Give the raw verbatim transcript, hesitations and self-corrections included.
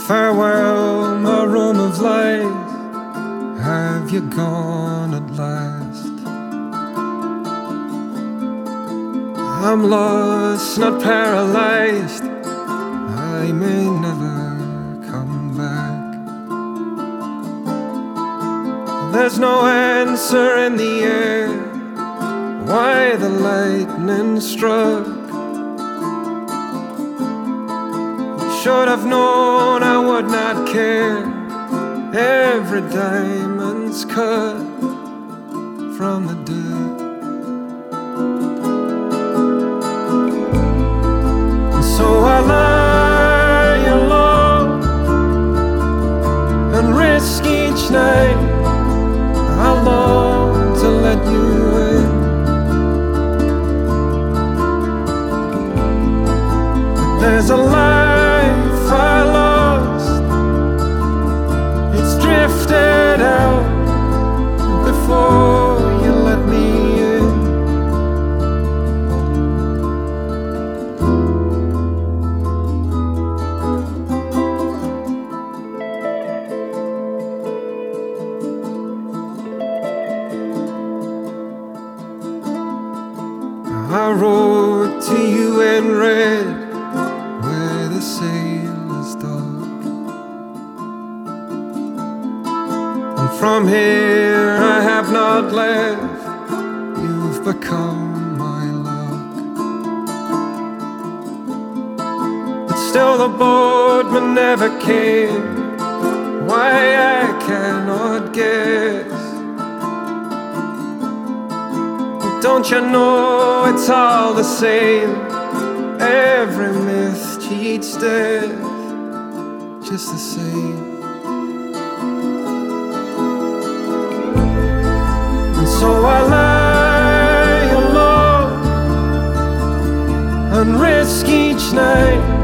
Farewell, my room of light, have you gone at last? I'm lost, not paralyzed, I may never come back. There's no answer in the air, why the lightning struck. Should have known I would not care, every diamond's cut from the dirt. So I lie alone and risk each night. I long to let you in, but there's a life I lost, it's drifted out before you let me in. I wrote to you in red where the sail is dark, and from here I have not left. You've become my luck, but still the boatman never came. Why I cannot guess. Don't you know it's all the same? Every myth cheats death just the same. And so I lie alone and risk each night.